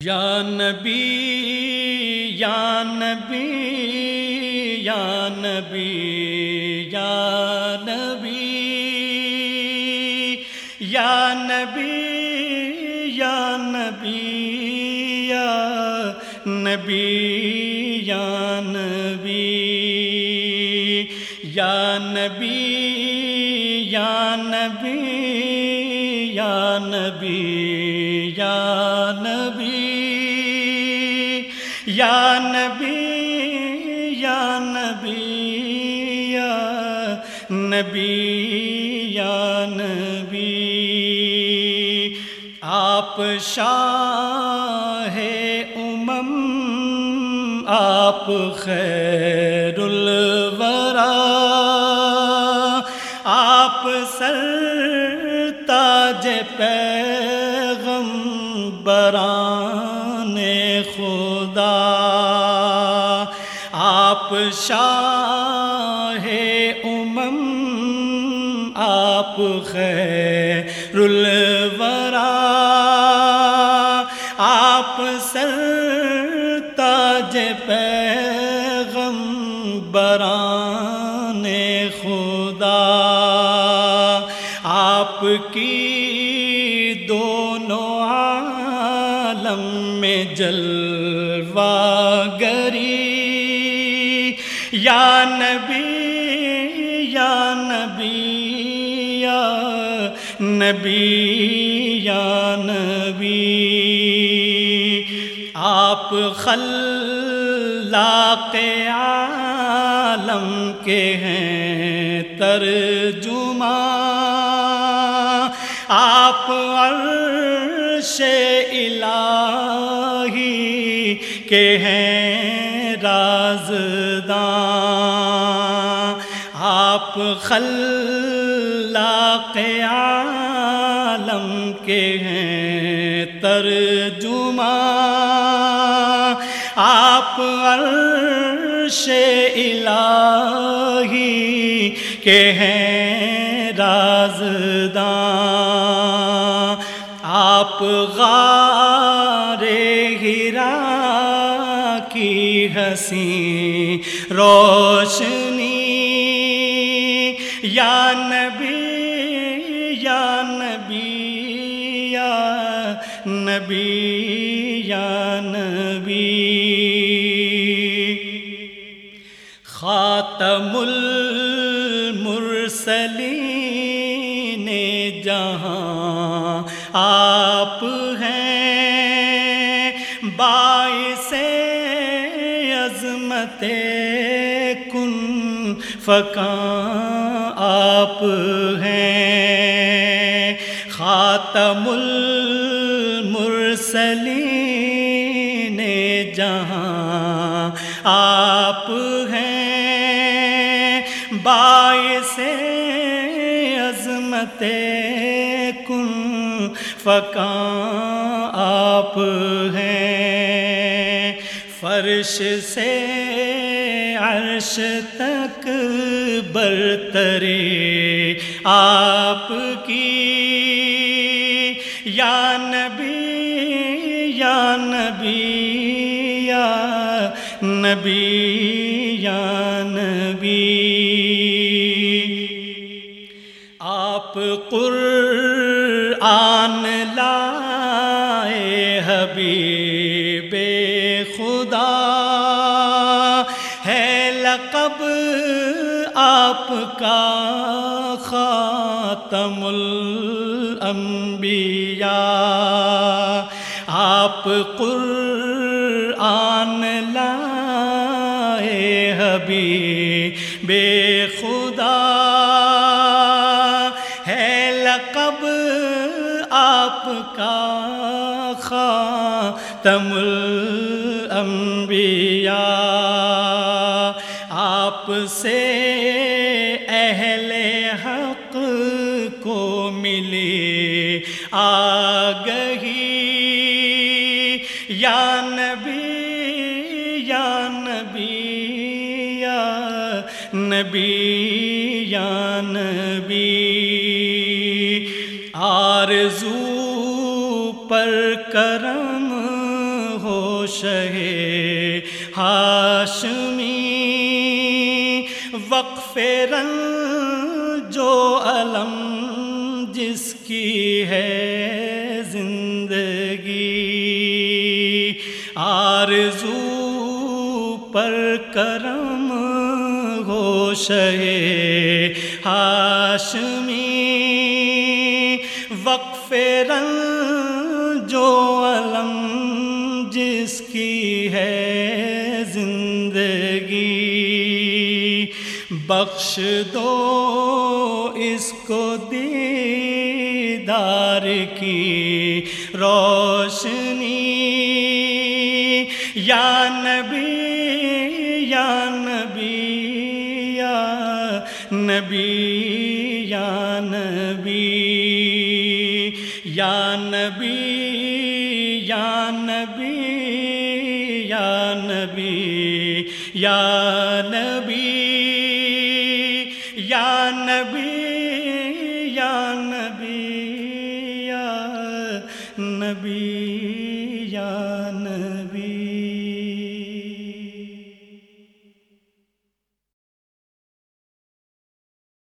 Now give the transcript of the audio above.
یا نبی یا نبی یا نبی یا نبی یا نبی یا نبی یا نبی یا نبی یا نبی یا نبی یا نبی یا نبی یا نبی یا نبی یا نبی یا نبی آپ شاہ امم آپ خیر الورا آپ سر تاج پیغمبران خدا آپ شاہ امم آپ خیر الورا آپ سر تاج پیغمبران خدا آپ کی دونوں عالم میں جلوہ گری یا نبی یا نبی یا نبی یا نبی آپ خلاق عالم کے ہیں ترجمان آپ عرش الہی کے ہیں رازداں آپ خلاق عالم کے ہیں ترجمان آپ عرش الہی کے ہیں رازداں آپ غار حرا کی حسین روشنی یا نبی یا نبی یا نبی یا نبی خاتم المرسلین جہاں آپ ہیں باعث عظمت کن فکاں آپ ہیں خاتم المرسلین جہاں آپ ہیں باعث عظمت کن فکاں آپ ہیں فرش سے عرش تک برتری آپ کی یا نبی یا نبی یا نبی یا نبی آپ قرآن لائے حبیب خدا ہے لقب آپ کا خاتم الانبیاء آپ قرآن لائے حبیب خدا ہے لقب آپ کا خاتم الانبیاء آپ سے اہل حق کو ملی آگہی یا نبی یا نبی یا نبی یا نبی آرزو پر کرم ہو شہ ہاشمی، وقف رنج و الم جس کی ہے زندگی، آرزو پر کرم ہو شہ ہاشمی، وقف رنج و الم جس کی ہے زندگی، بخش دو اس کو دیدار کی روشنی، یا نبی یا نبی یا نبی یا نبی یا نبی یا نبی یا نبی یا نبی یا نبی یا نبی یا نبی۔